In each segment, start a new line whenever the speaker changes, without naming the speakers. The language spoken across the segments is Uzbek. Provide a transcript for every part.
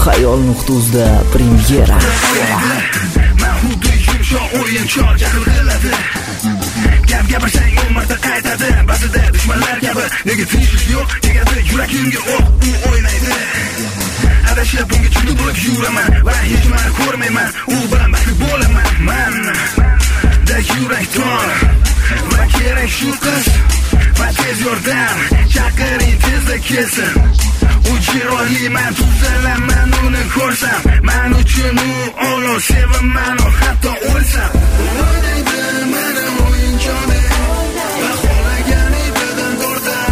Xayol.uzda premyera.
Men xuddi yumshoq o'yinchoq jahl qiladi. Gap gapirsang o'n marta qaytadi. Ba'zida dushmanlar kabi nega tinchlik yo'q, tegadi yuragimga o'q, u o'ynaydi. Adashib bunga chuli bo'lib yuraman va hech nimani ko'rmayman. U bilan baxtli bo'laman. Men da yurak tor va kerak shu qiz va tez yordam chaqiring tezda kelsin. U chiroyli, men tuzalaman uni ko'rsam. Men uchun u olov sevaman, hatto o'lsam. O'ynaydi meni o'yinchoqdek va xohlaganidan tortar.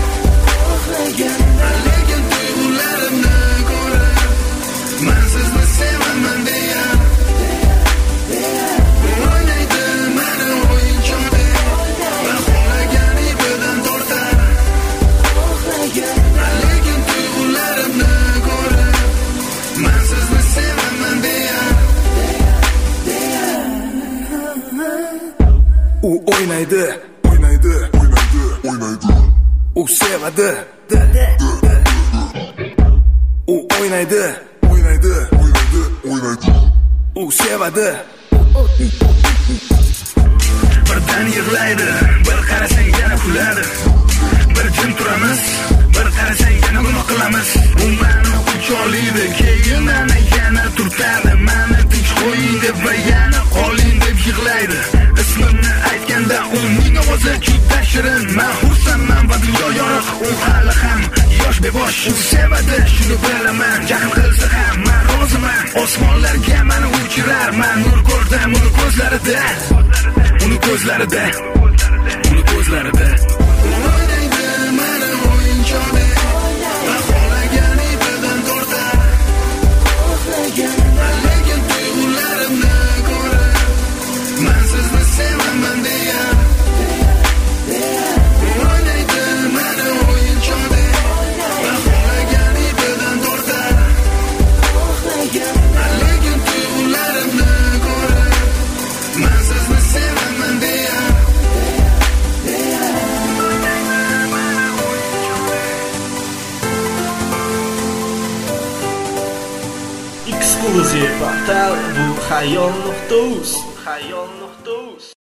Lekin tuyg'ularimni ko'rib, men sizni sevaman degan. O'ynaydi meni o'yinchoqdek va xohlaganidan tortar. Lekin tuyg'ularimni ko'rib, men sizni sevaman degan.
U o'ynaydi, u sevadi. U o'ynaydi, u sevadi.
Birdan yig'laydi, bir qarasang yana kuladi. Bir jim turamiz, bir qarasang yana gunoh qilamiz. U meni quchoqlaydi, keyin meni yana turtadi. Meni tinch qo'ying deb va yana qoling deb yig'laydi. Ismimni aytganda uning ovozi juda shirin. Men xursandman va dunyo yorug'. U hali ham yosh bevosh, u sevadi, shuni bilaman. Jahl qilsa ham men roziman. Osmonlarga meni uchirar, men nur ko'rdim uni ko'zlarida. Uni ko'zlarida. O'ynaydi meni o'yinchoqdek va xohlaganidan tortar. Lekin tuyg'ularimni ko'rib, men sizni sevaman degan. O'ynaydi meni o'yinchoqdek va xohlaganidan tortar. Lekin tuyg'ularimni ko'rib, men sizni sevaman degan.
Eksklyuziv portal bu Xayol.uz.